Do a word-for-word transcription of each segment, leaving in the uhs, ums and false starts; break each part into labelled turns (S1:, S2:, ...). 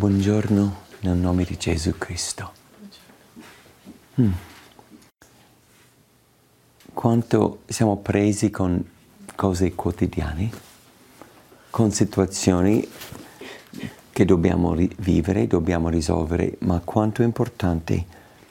S1: Buongiorno nel nome di Gesù Cristo. Mm. Quanto siamo presi con cose quotidiane, con situazioni che dobbiamo ri- vivere, dobbiamo risolvere, ma quanto è importante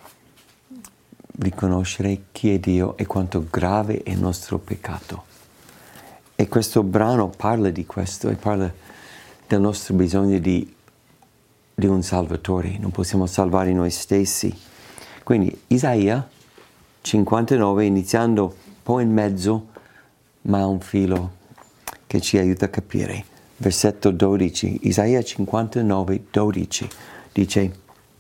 S1: riconoscere chi è Dio e quanto grave è il nostro peccato. E questo brano parla di questo e parla del nostro bisogno di di un Salvatore, non possiamo salvare noi stessi. Quindi Isaia cinquantanove, iniziando un po' in mezzo, ma ha un filo che ci aiuta a capire. Versetto dodici, Isaia cinquantanove, dodici, dice: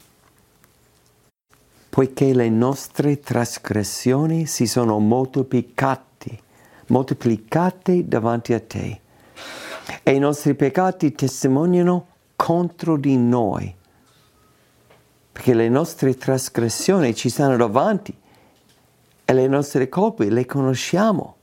S1: poiché le nostre trasgressioni si sono moltiplicate, moltiplicate davanti a te, e i nostri peccati testimoniano contro di noi, perché le nostre trasgressioni ci stanno davanti e le nostre colpe le conosciamo.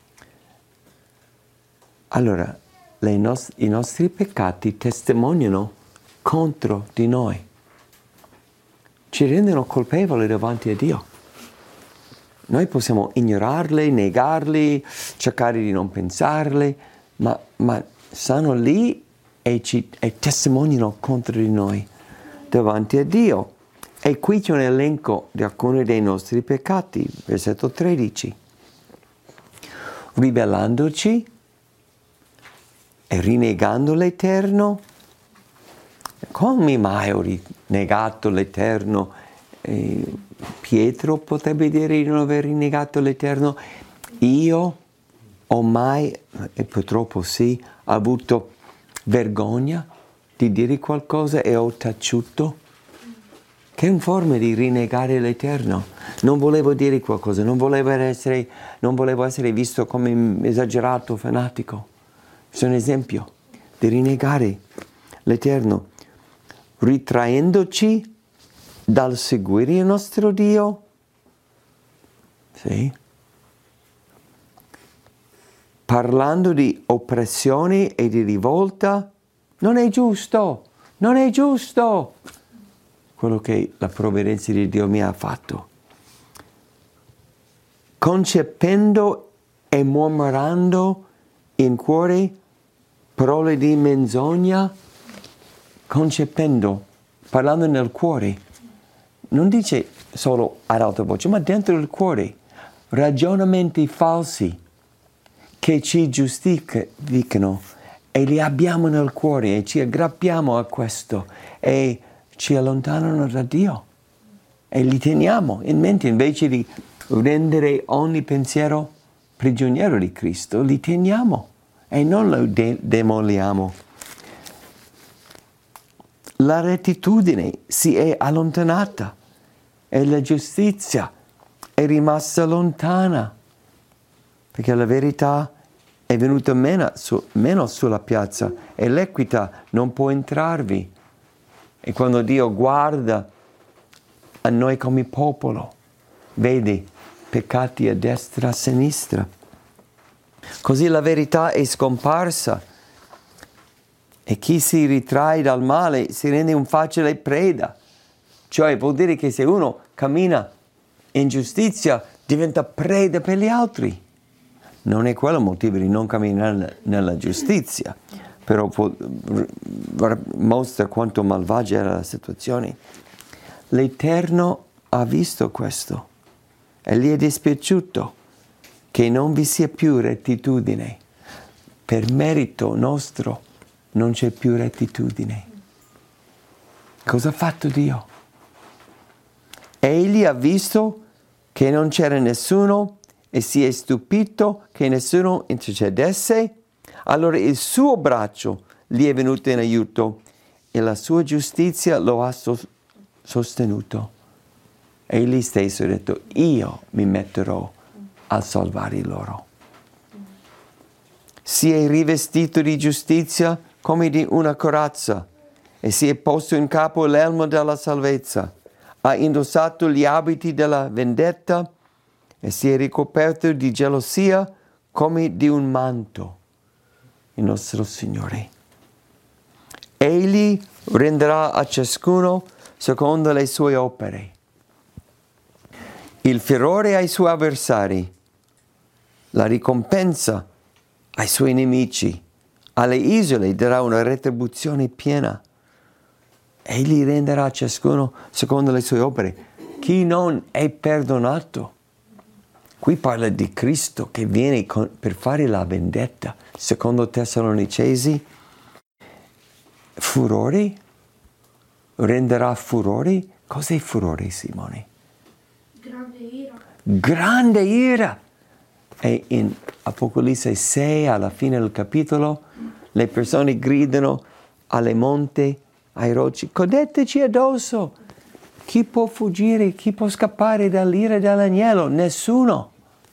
S1: Allora, le nos- i nostri peccati testimoniano contro di noi, ci rendono colpevoli davanti a Dio. Noi possiamo ignorarli, negarli, cercare di non pensarli, ma, ma stanno lì e, ci, e testimoniano contro di noi davanti a Dio. E qui c'è un elenco di alcuni dei nostri peccati, versetto tredici. Ribellandoci e rinnegando l'Eterno. Come mai ho rinnegato l'Eterno? Eh, Pietro potrebbe dire di non aver rinnegato l'Eterno. Io ho mai, e purtroppo sì, avuto vergogna di dire qualcosa e ho taciuto, che è una forma di rinnegare l'Eterno. Non volevo dire qualcosa, non volevo essere, non volevo essere visto come esagerato, fanatico. È un esempio di rinnegare l'Eterno, ritraendoci dal seguire il nostro Dio. Sì. Parlando di oppressione e di rivolta, non è giusto, non è giusto quello che la provvidenza di Dio mi ha fatto. Concependo e mormorando in cuore parole di menzogna, concependo, parlando nel cuore, non dice solo ad alta voce, ma dentro il cuore, ragionamenti falsi che ci giustificano e li abbiamo nel cuore e ci aggrappiamo a questo e ci allontanano da Dio e li teniamo in mente invece di rendere ogni pensiero prigioniero di Cristo, li teniamo e non lo de- demoliamo. La rettitudine si è allontanata e la giustizia è rimasta lontana, perché la verità è venuta meno, su, meno sulla piazza e l'equità non può entrarvi. E quando Dio guarda a noi come popolo, vede peccati a destra e a sinistra. Così la verità è scomparsa e chi si ritrae dal male si rende un facile preda. Cioè vuol dire che se uno cammina in giustizia diventa preda per gli altri. Non è quello il motivo di non camminare nella giustizia, però mostra quanto malvagia era la situazione. L'Eterno ha visto questo e gli è dispiaciuto che non vi sia più rettitudine. Per merito nostro non c'è più rettitudine. Cosa ha fatto Dio? Egli ha visto che non c'era nessuno e si è stupito che nessuno intercedesse, allora il suo braccio gli è venuto in aiuto e la sua giustizia lo ha sostenuto. Egli stesso ha detto: io mi metterò a salvare loro. Si è rivestito di giustizia come di una corazza e si è posto in capo l'elmo della salvezza. Ha indossato gli abiti della vendetta e si è ricoperto di gelosia come di un manto. Il nostro Signore Egli renderà a ciascuno secondo le sue opere. Il furore ai suoi avversari, la ricompensa ai suoi nemici. Alle isole darà una retribuzione piena. Egli renderà a ciascuno secondo le sue opere. Chi non è perdonato. Qui parla di Cristo che viene con, per fare la vendetta. Secondo Tessalonicesi, furori? Renderà furori? Cos'è furore, Simone?
S2: Grande ira.
S1: Grande ira! E in Apocalisse sei, alla fine del capitolo, le persone gridano alle monti, ai rocci, codeteci addosso! Chi può fuggire? Chi può scappare dall'ira dell'agnello? Nessuno!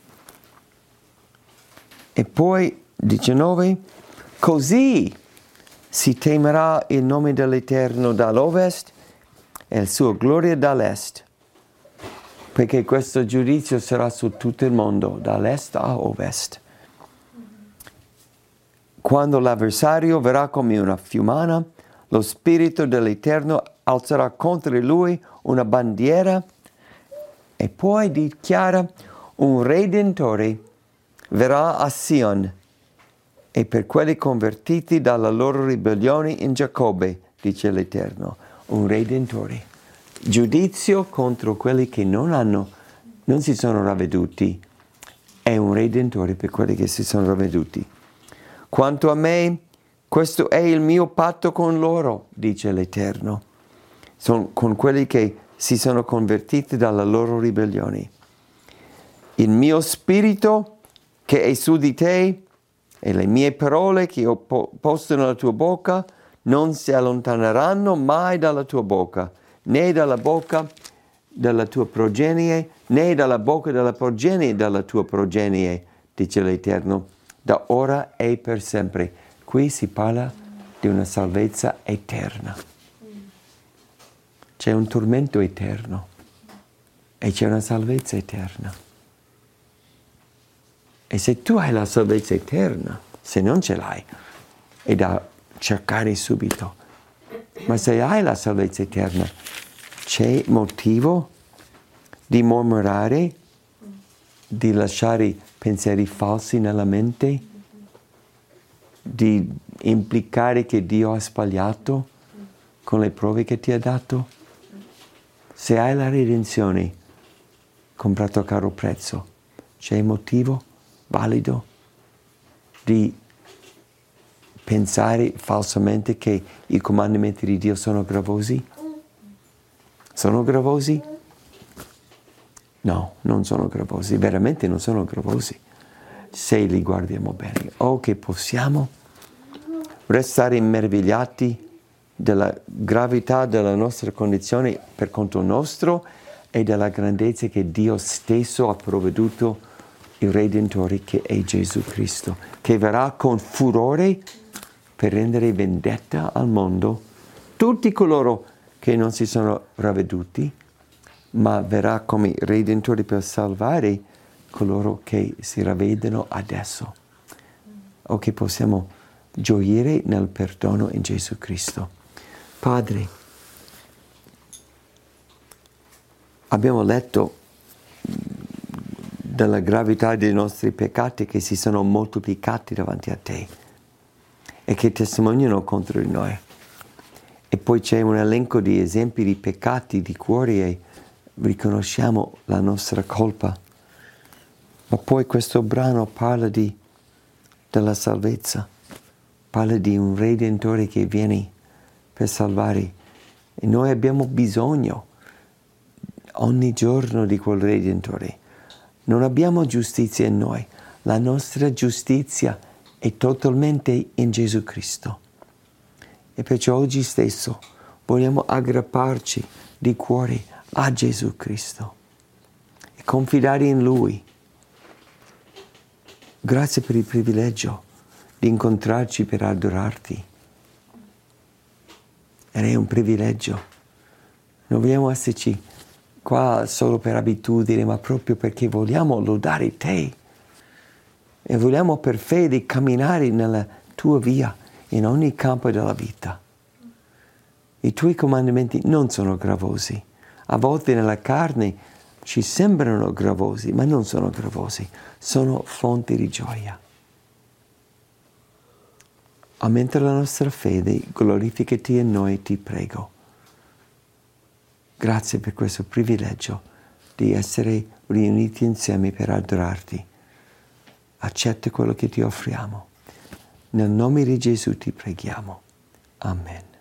S1: E poi, diciannove, così si temerà il nome dell'Eterno dall'ovest e la sua gloria dall'est, perché questo giudizio sarà su tutto il mondo, dall'est a ovest. Quando l'avversario verrà come una fiumana, lo Spirito dell'Eterno alzerà contro lui una bandiera e poi dichiara: un Redentore verrà a Sion e per quelli convertiti dalla loro ribellione in Giacobbe, dice l'Eterno, un Redentore. Giudizio contro quelli che non hanno, non si sono ravveduti, è un Redentore per quelli che si sono ravveduti. Quanto a me, questo è il mio patto con loro, dice l'Eterno, Son, con quelli che si sono convertiti dalla loro ribellione. Il mio spirito che è su di te e le mie parole che ho po- posto nella tua bocca non si allontaneranno mai dalla tua bocca, né dalla bocca della tua progenie, né dalla bocca della progenie della tua progenie, dice l'Eterno, da ora e per sempre. Qui si parla di una salvezza eterna. C'è un tormento eterno e c'è una salvezza eterna. E se tu hai la salvezza eterna, se non ce l'hai, è da cercare subito. Ma se hai la salvezza eterna, c'è motivo di mormorare, di lasciare pensieri falsi nella mente, di implicare che Dio ha sbagliato con le prove che ti ha dato? Se hai la redenzione, comprato a caro prezzo, c'è motivo valido di pensare falsamente che i comandamenti di Dio sono gravosi? Sono gravosi? No, non sono gravosi, veramente non sono gravosi, se li guardiamo bene. O che possiamo restare meravigliati della gravità della nostra condizione per conto nostro e della grandezza che Dio stesso ha provveduto, il Redentore che è Gesù Cristo, che verrà con furore per rendere vendetta al mondo tutti coloro che non si sono ravveduti, ma verrà come Redentore per salvare coloro che si ravvedono adesso, o che possiamo gioire nel perdono in Gesù Cristo. Padre, abbiamo letto della gravità dei nostri peccati che si sono moltiplicati davanti a te e che testimoniano contro di noi. E poi c'è un elenco di esempi di peccati di cuore e riconosciamo la nostra colpa. Ma poi questo brano parla di, della salvezza, parla di un Redentore che viene per salvare. E noi abbiamo bisogno ogni giorno di quel Redentore. Non abbiamo giustizia in noi, la nostra giustizia è totalmente in Gesù Cristo. E perciò oggi stesso vogliamo aggrapparci di cuore a Gesù Cristo e confidare in Lui. Grazie per il privilegio di incontrarci per adorarti. Ed è un privilegio. Non vogliamo esserci qua solo per abitudine, ma proprio perché vogliamo lodare te e vogliamo per fede camminare nella tua via in ogni campo della vita. I tuoi comandamenti non sono gravosi. A volte nella carne ci sembrano gravosi, ma non sono gravosi, sono fonti di gioia. Aumenta la nostra fede, glorificati in noi, ti prego. Grazie per questo privilegio di essere riuniti insieme per adorarti. Accetta quello che ti offriamo. Nel nome di Gesù ti preghiamo. Amen.